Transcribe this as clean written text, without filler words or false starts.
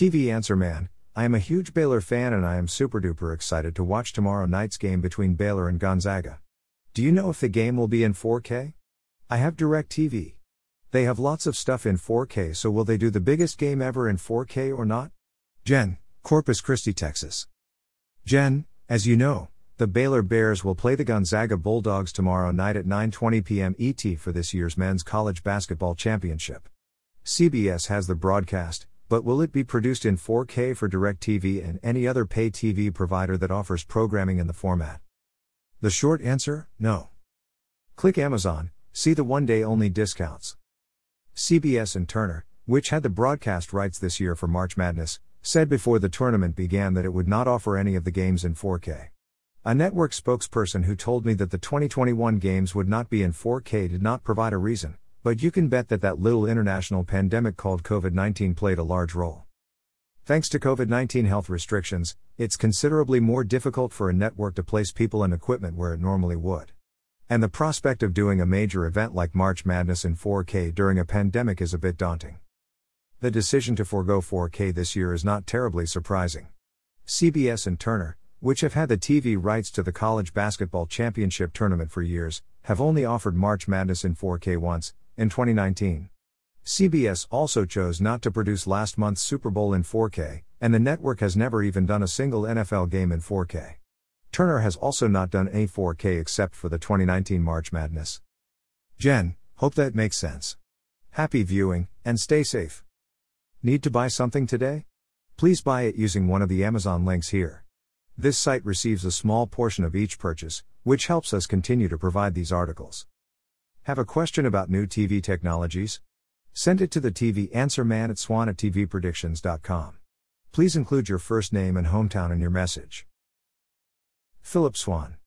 TV Answer Man, I am a huge Baylor fan and I am super duper excited to watch tomorrow night's game between Baylor and Gonzaga. Do you know if the game will be in 4K? I have DirecTV. They have lots of stuff in 4K, so will they do the biggest game ever in 4K or not? Jen, Corpus Christi, Texas. Jen, as you know, the Baylor Bears will play the Gonzaga Bulldogs tomorrow night at 9:20 p.m. ET for this year's men's college basketball championship. CBS has the broadcast, but will it be produced in 4K for DirecTV and any other pay TV provider that offers programming in the format? The short answer, no. Click Amazon, see the one-day only discounts. CBS and Turner, which had the broadcast rights this year for March Madness, said before the tournament began that it would not offer any of the games in 4K. A network spokesperson who told me that the 2021 games would not be in 4K did not provide a reason, but you can bet that little international pandemic called COVID-19 played a large role. Thanks to COVID-19 health restrictions, it's considerably more difficult for a network to place people and equipment where it normally would. And the prospect of doing a major event like March Madness in 4K during a pandemic is a bit daunting. The decision to forego 4K this year is not terribly surprising. CBS and Turner, which have had the TV rights to the college basketball championship tournament for years, have only offered March Madness in 4K once, in 2019. CBS also chose not to produce last month's Super Bowl in 4K, and the network has never even done a single NFL game in 4K. Turner has also not done any 4K except for the 2019 March Madness. Jen, hope that makes sense. Happy viewing, and stay safe. Need to buy something today? Please buy it using one of the Amazon links here. This site receives a small portion of each purchase, which helps us continue to provide these articles. Have a question about new TV technologies? Send it to the TV Answer Man at swan@tvpredictions.com. Please include your first name and hometown in your message. Philip Swan.